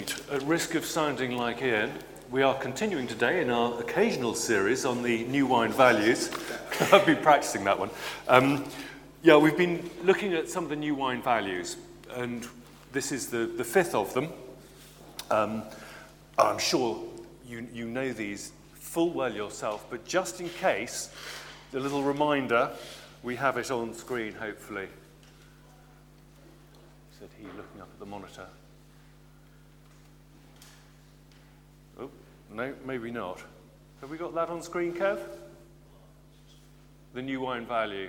Right, at risk of sounding like Ian, we are continuing today in our occasional series on the new wine values. I've been practicing that one. We've been looking at some of the new wine values, and this is the fifth of them. I'm sure you know these full well yourself, but just in case, a little reminder, we have it on screen, hopefully. Said he, looking up at the monitor. Oh, no, maybe not. Have we got that on screen, Kev? The new wine value.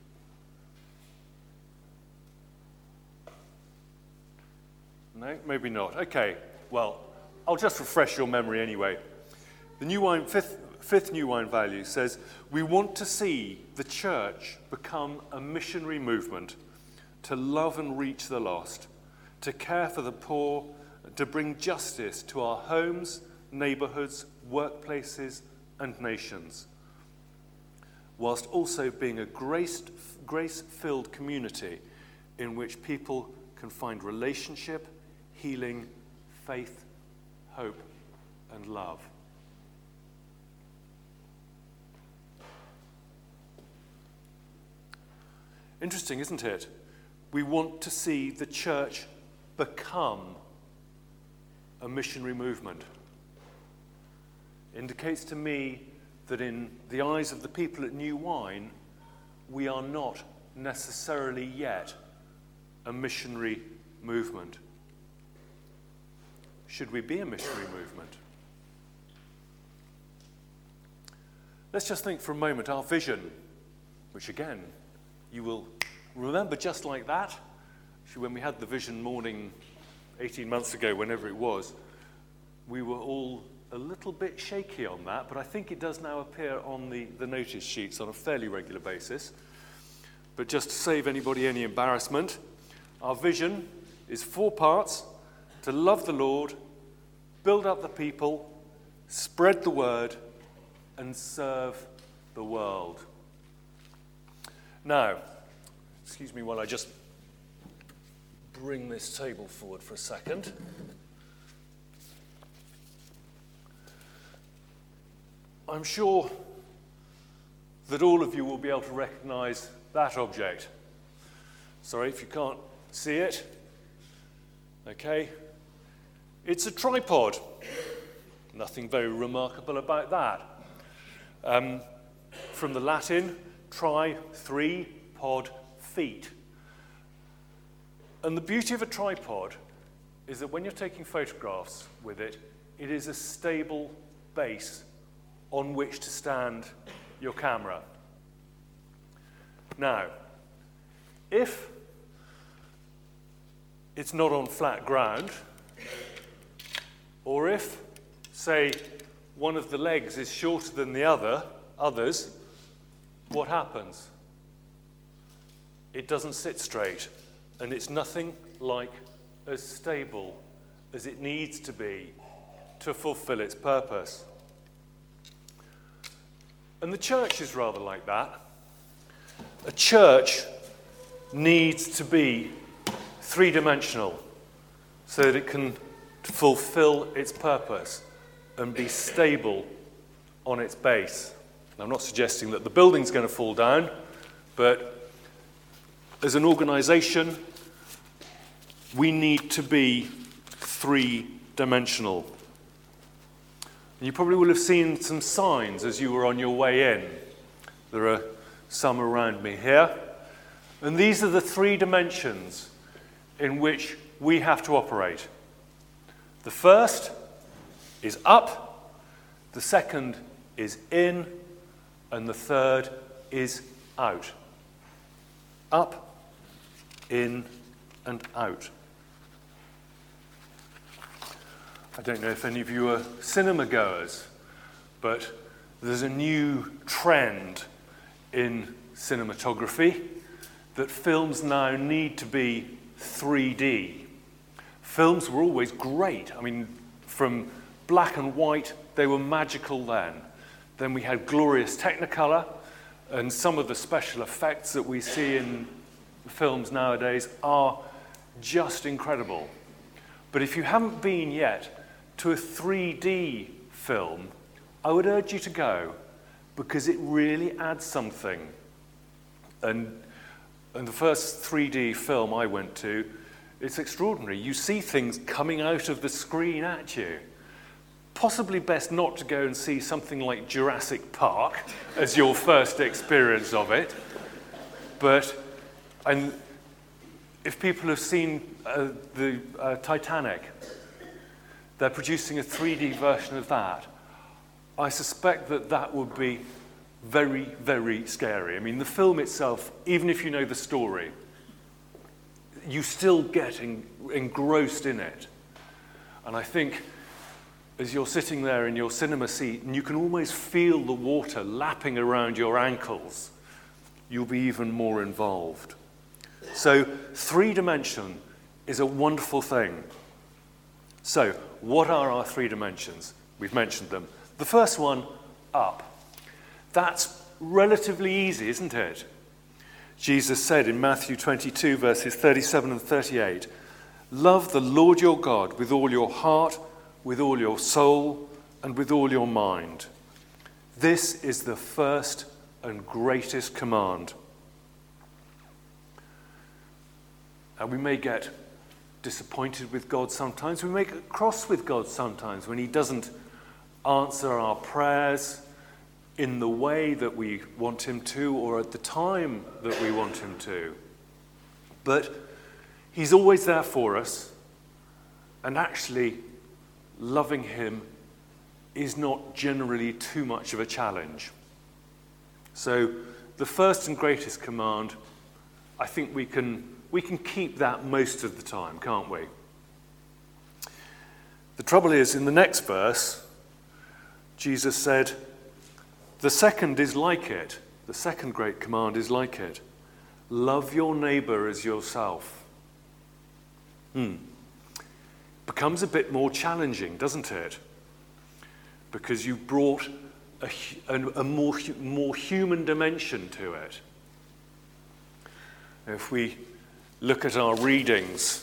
No, maybe not. Okay, well, I'll just refresh your memory anyway. The new wine, fifth new wine value says, we want to see the church become a missionary movement to love and reach the lost, to care for the poor, to bring justice to our homes, neighbourhoods, workplaces, and nations, whilst also being a grace-filled community in which people can find relationship, healing, faith, hope, and love. Interesting, isn't it? We want to see the church become a missionary movement. Indicates to me that in the eyes of the people at New Wine, we are not necessarily yet a missionary movement. Should we be a missionary movement? Let's just think for a moment our vision, which again, you will remember just like that. Actually, when we had the vision morning 18 months ago, whenever it was, we were all a little bit shaky on that, but I think it does now appear on the notice sheets on a fairly regular basis. But just to save anybody any embarrassment, our vision is 4 parts: to love the Lord, build up the people, spread the word, and serve the world. Now, excuse me while I just bring this table forward for a second. I'm sure that all of you will be able to recognize that object. Sorry if you can't see it. Okay. It's a tripod. Nothing very remarkable about that. From the Latin, tri, 3, pod, feet. And the beauty of a tripod is that when you're taking photographs with it, it is a stable base on which to stand your camera. Now, if it's not on flat ground, or if, say, one of the legs is shorter than the others, what happens? It doesn't sit straight, and it's nothing like as stable as it needs to be to fulfill its purpose. And the church is rather like that. A church needs to be three-dimensional so that it can fulfill its purpose and be stable on its base. Now, I'm not suggesting that the building's going to fall down, but as an organization, we need to be three-dimensional. And you probably will have seen some signs as you were on your way in. There are some around me here. And these are the 3 dimensions in which we have to operate. The first is up, the second is in, and the third is out. Up, in, and out. I don't know if any of you are cinema goers, but there's a new trend in cinematography that films now need to be 3D. Films were always great. I mean, from black and white, they were magical then. Then we had glorious Technicolor, and some of the special effects that we see in films nowadays are just incredible. But if you haven't been yet to a 3D film, I would urge you to go, because it really adds something. And the first 3D film I went to, it's extraordinary. You see things coming out of the screen at you. Possibly best not to go and see something like Jurassic Park as your first experience of it. And if people have seen the Titanic, they're producing a 3D version of that. I suspect that would be very, very scary. I mean, the film itself, even if you know the story, you still get engrossed in it. And I think as you're sitting there in your cinema seat and you can almost feel the water lapping around your ankles, you'll be even more involved. So 3D is a wonderful thing. So what are our 3 dimensions? We've mentioned them. The first one, up. That's relatively easy, isn't it? Jesus said in Matthew 22, verses 37 and 38, "Love the Lord your God with all your heart, with all your soul, and with all your mind. This is the first and greatest command." And we may get disappointed with God sometimes. We may get cross with God sometimes when he doesn't answer our prayers in the way that we want him to or at the time that we want him to. But he's always there for us, and actually loving him is not generally too much of a challenge. So the first and greatest command, I think we can keep that most of the time, can't we? The trouble is, in the next verse, Jesus said, the second is like it. The second great command is like it. Love your neighbor as yourself. Becomes a bit more challenging, doesn't it? Because you brought a more human dimension to it. If we look at our readings,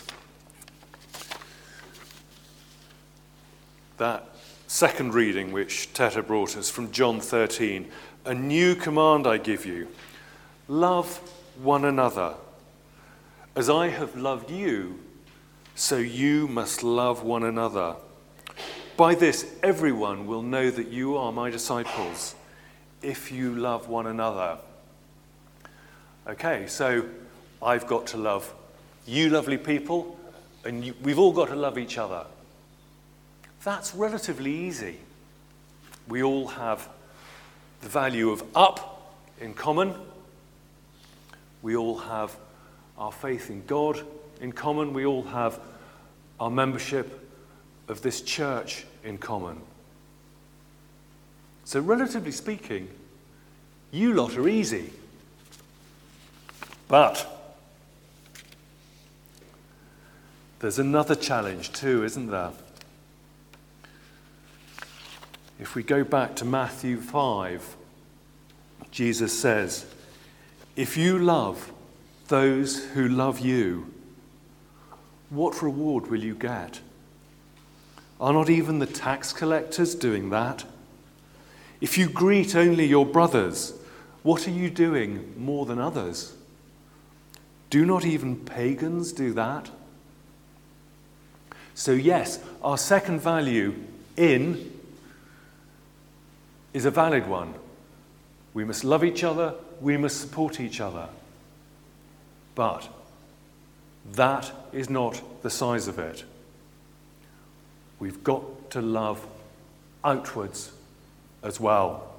that second reading which Teta brought us from John 13, "A new command I give you, love one another. As I have loved you, so you must love one another. By this everyone will know that you are my disciples, if you love one another." Okay, so I've got to love you lovely people, and we've all got to love each other. That's relatively easy. We all have the value of up in common. We all have our faith in God in common. We all have our membership of this church in common. So relatively speaking, you lot are easy. But there's another challenge too, isn't there? If we go back to Matthew 5, Jesus says, "If you love those who love you, what reward will you get? Are not even the tax collectors doing that? If you greet only your brothers, what are you doing more than others? Do not even pagans do that?" So yes, our second value, in, is a valid one. We must love each other, we must support each other. But that is not the size of it. We've got to love outwards as well.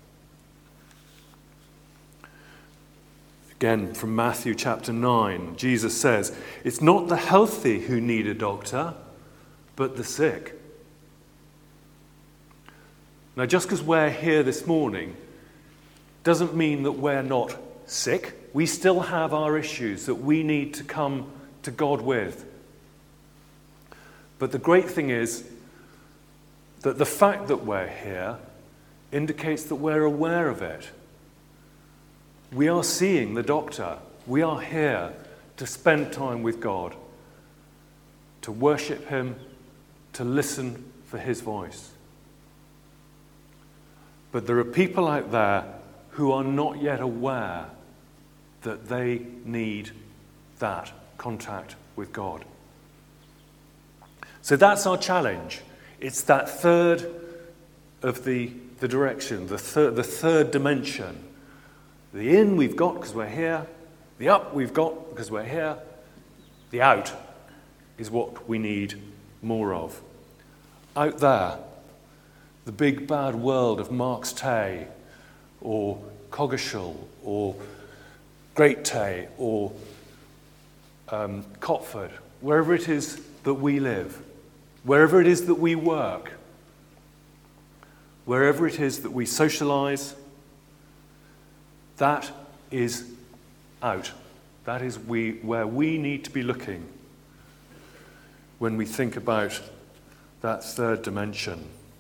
Again, from Matthew chapter 9, Jesus says, "It's not the healthy who need a doctor, but the sick." Now, just because we're here this morning doesn't mean that we're not sick. We still have our issues that we need to come to God with. But the great thing is that the fact that we're here indicates that we're aware of it. We are seeing the doctor. We are here to spend time with God, to worship him, to listen for his voice. But there are people out there who are not yet aware that they need that contact with God. So that's our challenge. It's that third of the direction, the third dimension. The in we've got because we're here. The up we've got because we're here. The out is what we need more of. Out there, the big bad world of Marks Tay or Coggeshall or Great Tay or Cotford, wherever it is that we live, wherever it is that we work, wherever it is that we socialise, that is out. That is where we need to be looking when we think about that third dimension.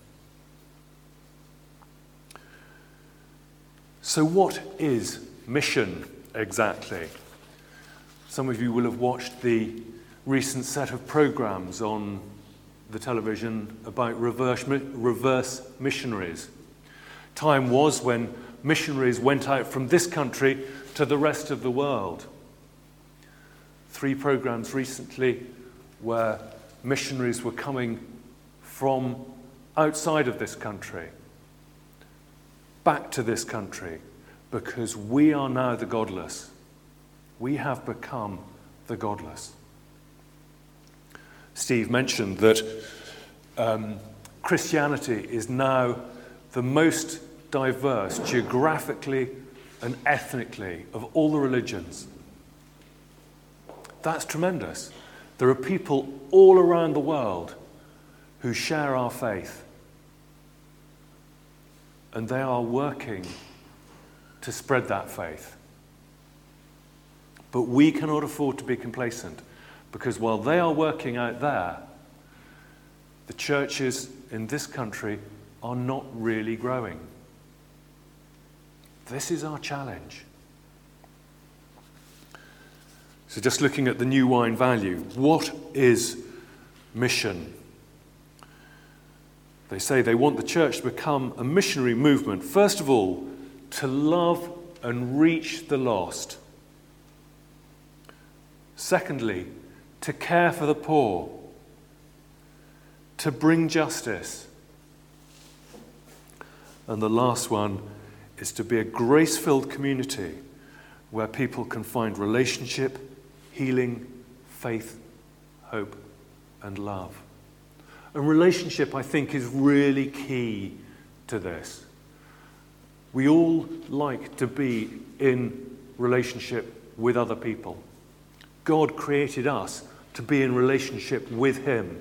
So what is mission exactly? Some of you will have watched the recent set of programmes on the television about reverse missionaries. Time was when missionaries went out from this country to the rest of the world. 3 programmes recently where missionaries were coming from outside of this country back to this country because we are now the godless. We have become the godless. Steve mentioned that Christianity is now the most diverse geographically and ethnically of all the religions. That's tremendous. There are people all around the world who share our faith, and they are working to spread that faith. But we cannot afford to be complacent, because while they are working out there, the churches in this country are not really growing. This is our challenge. So just looking at the New Wine Value, what is mission? They say they want the church to become a missionary movement, first of all, to love and reach the lost. Secondly, to care for the poor, to bring justice. And the last one is to be a grace-filled community where people can find relationship, healing, faith, hope, and love. And relationship, I think, is really key to this. We all like to be in relationship with other people. God created us to be in relationship with him.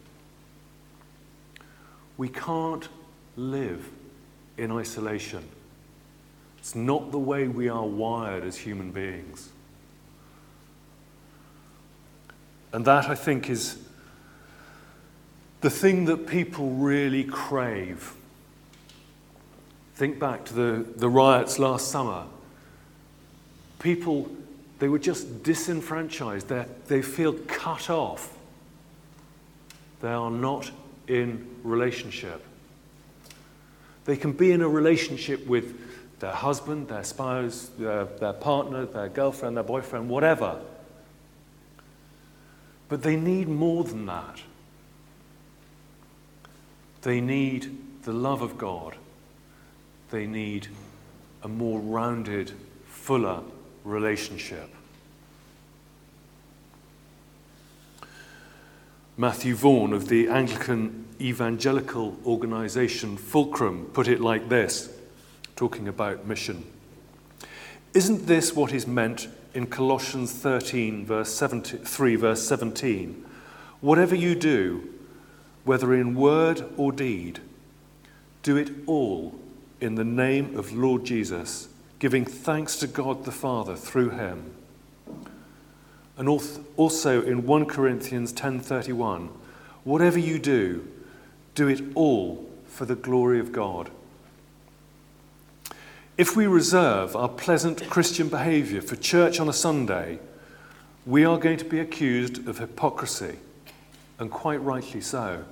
We can't live in isolation. It's not the way we are wired as human beings. And that, I think, is the thing that people really crave. Think back to the riots last summer. People, they were just disenfranchised. They feel cut off. They are not in relationship. They can be in a relationship with their husband, their spouse, their partner, their girlfriend, their boyfriend, whatever. But they need more than that. They need the love of God. They need a more rounded, fuller relationship. Matthew Vaughan of the Anglican evangelical organisation Fulcrum put it like this, talking about mission. Isn't this what is meant in Colossians 3 verse 17? Whatever you do, whether in word or deed, do it all in the name of Lord Jesus, giving thanks to God the Father through him. And also in 1 Corinthians 10:31, whatever you do, do it all for the glory of God. If we reserve our pleasant Christian behaviour for church on a Sunday, we are going to be accused of hypocrisy. and quite rightly so.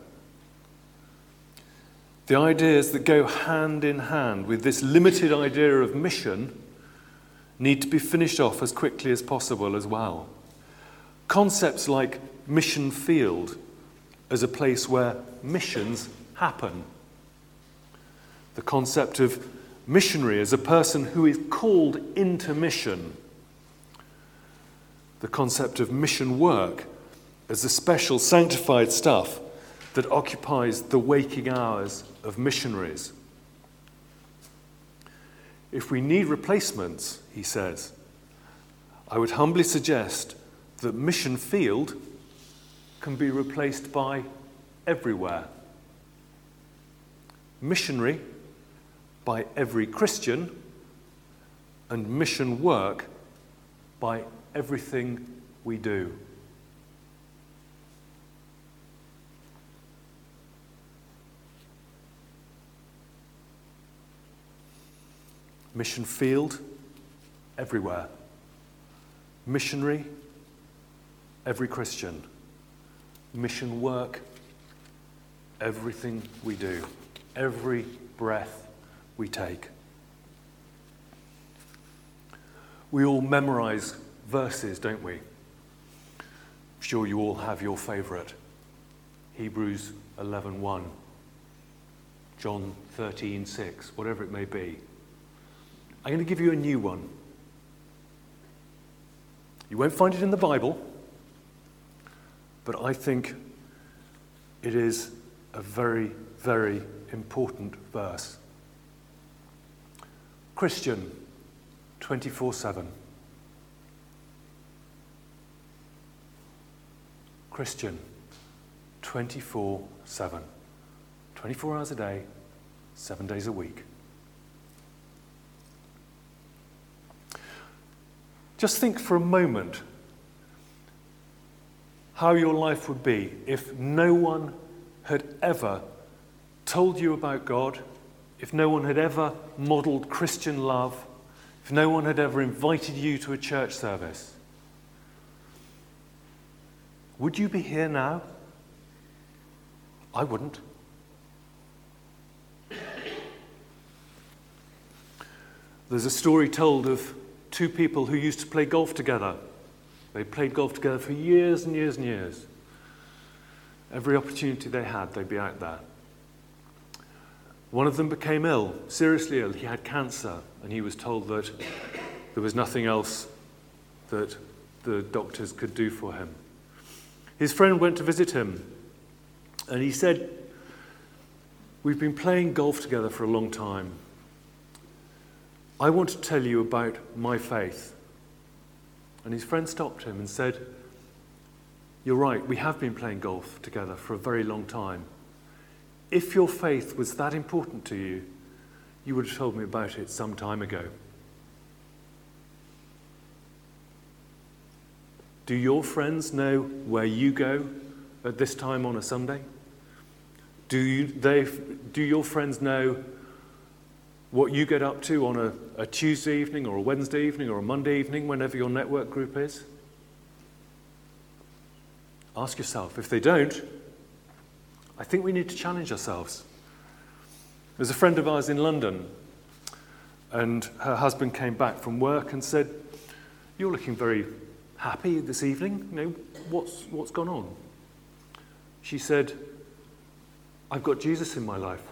The ideas that go hand in hand with this limited idea of mission need to be finished off as quickly as possible as well. Concepts like mission field as a place where missions happen. The concept of missionary as a person who is called into mission. The concept of mission work as the special sanctified stuff that occupies the waking hours of missionaries. If we need replacements, he says, I would humbly suggest that mission field can be replaced by everywhere. Missionary by every Christian, and mission work by everything we do. Mission field, everywhere. Missionary, every Christian. Mission work, everything we do. Every breath we take. We all memorize verses, don't we? I'm sure you all have your favourite. Hebrews 11:1, John 13:6, whatever it may be. I'm going to give you a new one. You won't find it in the Bible, but I think it is a very, very important verse. Christian, 24/7. Christian, 24/7. 24 hours a day, 7 days a week. Just think for a moment how your life would be if no one had ever told you about God, if no one had ever modelled Christian love, if no one had ever invited you to a church service. Would you be here now? I wouldn't. There's a story told of two people who used to play golf together. They played golf together for years and years and years. Every opportunity they had, they'd be out there. One of them became ill, seriously ill. He had cancer, and he was told that there was nothing else that the doctors could do for him. His friend went to visit him, and he said, "We've been playing golf together for a long time. I want to tell you about my faith." And his friend stopped him and said, "You're right, we have been playing golf together for a very long time. If your faith was that important to you, you would have told me about it some time ago." Do your friends know where you go at this time on a Sunday? Do your friends know what you get up to on a Tuesday evening or a Wednesday evening or a Monday evening, whenever your network group is? Ask yourself. If they don't, I think we need to challenge ourselves. There's a friend of ours in London, and her husband came back from work and said, "You're looking very happy this evening. You know, what's gone on?" She said, "I've got Jesus in my life."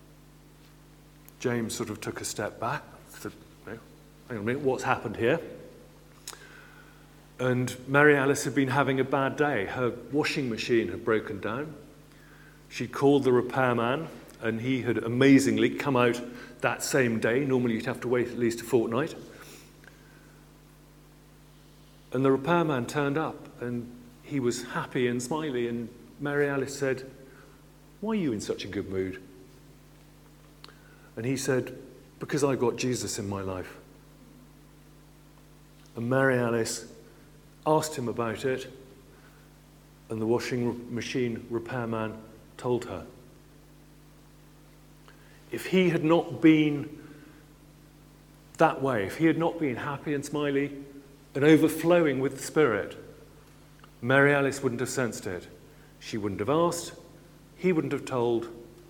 James sort of took a step back, said, "No, hang on a minute, what's happened here?" And Mary Alice had been having a bad day. Her washing machine had broken down. She called the repairman, and he had amazingly come out that same day. Normally you'd have to wait at least a fortnight. And the repairman turned up, and he was happy and smiley, and Mary Alice said, "Why are you in such a good mood?" And he said, "Because I've got Jesus in my life." And Mary Alice asked him about it, and the washing machine repairman told her. If he had not been that way, if he had not been happy and smiley and overflowing with the Spirit, Mary Alice wouldn't have sensed it. She wouldn't have asked, he wouldn't have told,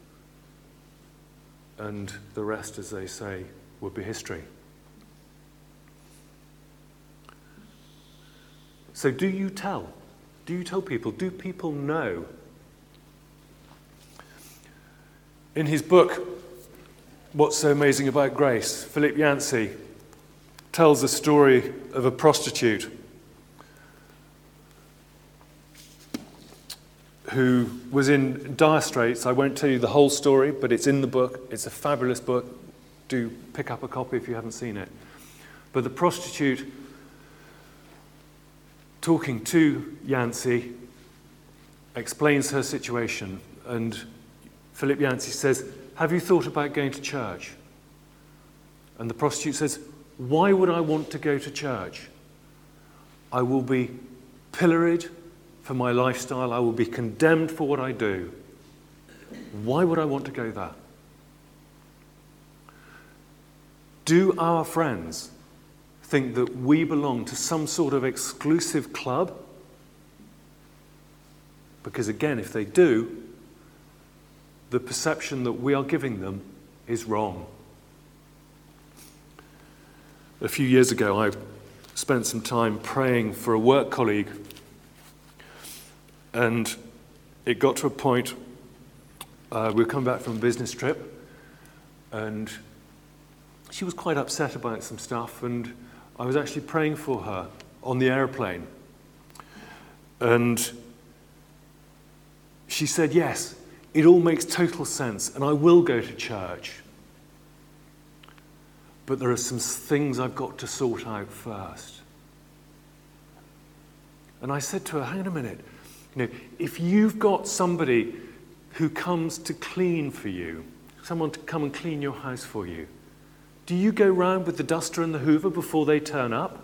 and the rest, as they say, would be history. So do you tell? Do you tell people? Do people know? In his book, What's So Amazing About Grace, Philip Yancey tells the story of a prostitute who was in dire straits. I won't tell you the whole story, but it's in the book. It's a fabulous book. Do pick up a copy if you haven't seen it. But the prostitute, talking to Yancey, explains her situation, and Philip Yancey says, "Have you thought about going to church?" And the prostitute says, "Why would I want to go to church? I will be pilloried for my lifestyle. I will be condemned for what I do. Why would I want to go there?" Do our friends think that we belong to some sort of exclusive club? Because again, if they do, the perception that we are giving them is wrong. A few years ago, I spent some time praying for a work colleague, and it got to a point, we were coming back from a business trip, and she was quite upset about some stuff, and I was actually praying for her on the airplane. And she said, "Yes, it all makes total sense, and I will go to church. But there are some things I've got to sort out first." And I said to her, "Hang on a minute. If you've got somebody who comes to clean for you, someone to come and clean your house for you, do you go round with the duster and the hoover before they turn up?"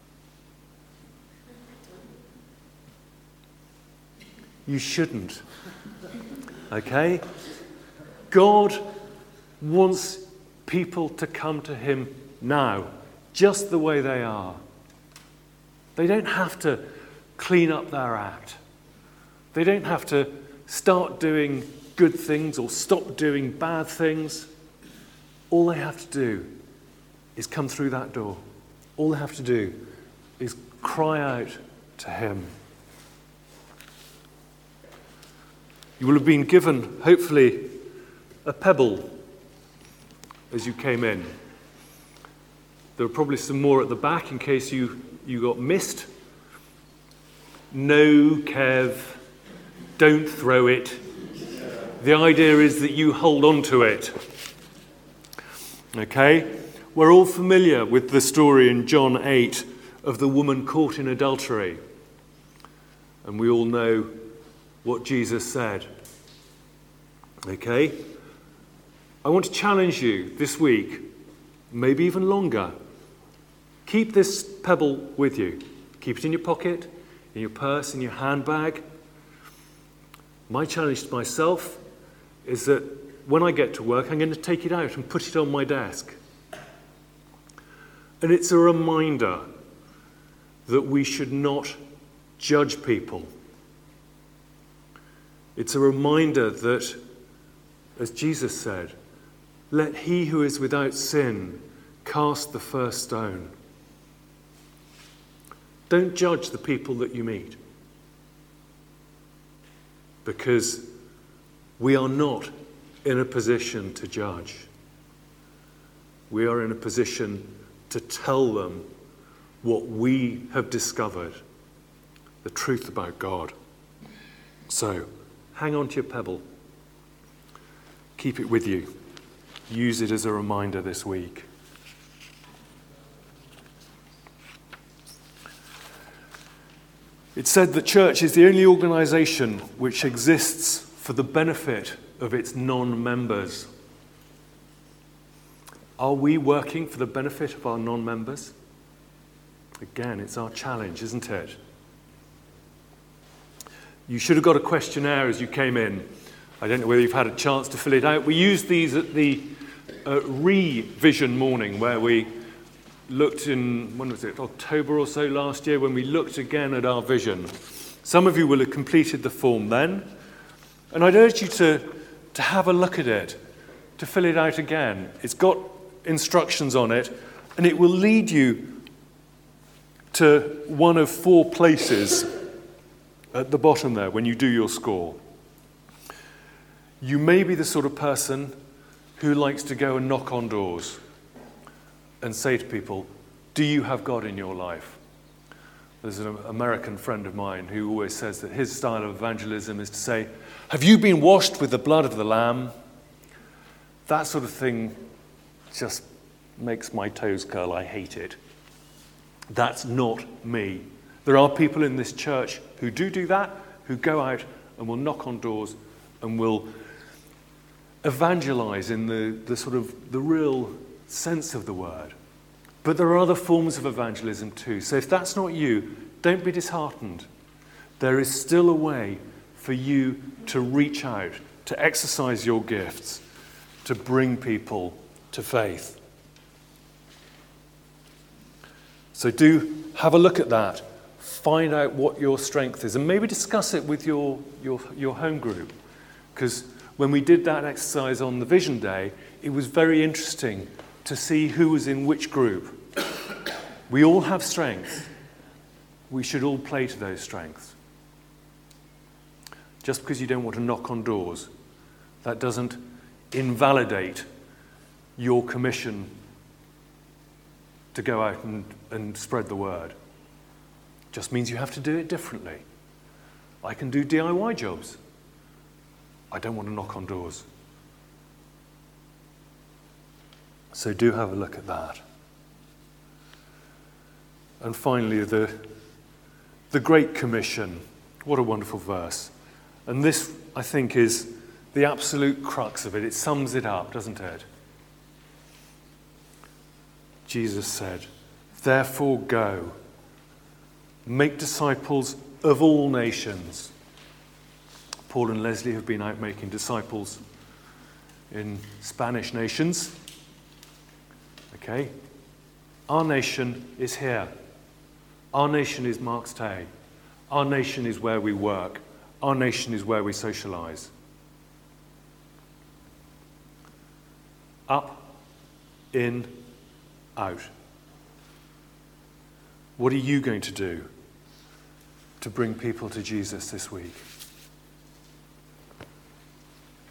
You shouldn't. Okay? God wants people to come to him now, just the way they are. They don't have to clean up their act. They don't have to start doing good things or stop doing bad things. All they have to do is come through that door. All they have to do is cry out to him. You will have been given, hopefully, a pebble as you came in. There are probably some more at the back in case you got missed. No, Kev, don't throw it. The idea is that you hold on to it. Okay? We're all familiar with the story in John 8 of the woman caught in adultery. And we all know what Jesus said. Okay? I want to challenge you this week, maybe even longer. Keep this pebble with you. Keep it in your pocket, in your purse, in your handbag. My challenge to myself is that when I get to work, I'm going to take it out and put it on my desk. And it's a reminder that we should not judge people. It's a reminder that, as Jesus said, let he who is without sin cast the first stone. Don't judge the people that you meet, because we are not in a position to judge. We are in a position to tell them what we have discovered, the truth about God. So, hang on to your pebble. Keep it with you. Use it as a reminder this week. It's said that church is the only organisation which exists for the benefit of its non-members. Are we working for the benefit of our non-members? Again, it's our challenge, isn't it? You should have got a questionnaire as you came in. I don't know whether you've had a chance to fill it out. We used these at the revision morning where we looked in, when was it, October or so last year, when we looked again at our vision. Some of you will have completed the form then, and I'd urge you to have a look at it, to fill it out again. It's got instructions on it, and it will lead you to one of 4 places at the bottom there when you do your score. You may be the sort of person who likes to go and knock on doors and say to people, do you have God in your life? There's an American friend of mine who always says that his style of evangelism is to say, have you been washed with the blood of the Lamb? That sort of thing just makes my toes curl. I hate it. That's not me. There are people in this church who do that, who go out and will knock on doors and will evangelize in the sort of the real sense of the word. But there are other forms of evangelism too. So if that's not you, don't be disheartened. There is still a way for you to reach out, to exercise your gifts, to bring people to faith. So do have a look at that. Find out what your strength is and maybe discuss it with your home group. Because when we did that exercise on the Vision Day, it was very interesting to see who was in which group. We all have strengths. We should all play to those strengths. Just because you don't want to knock on doors, that doesn't invalidate your commission to go out and spread the word. Just means you have to do it differently. I can do DIY jobs. I don't want to knock on doors. So do have a look at that. And finally, the Great Commission. What a wonderful verse. And this, I think, is the absolute crux of it. It sums it up, doesn't it? Jesus said, therefore go, make disciples of all nations. Paul and Leslie have been out making disciples in Spanish nations. Okay? Our nation is here. Our nation is Marks Tay. Our nation is where we work. Our nation is where we socialize. Up, in, out. What are you going to do to bring people to Jesus this week?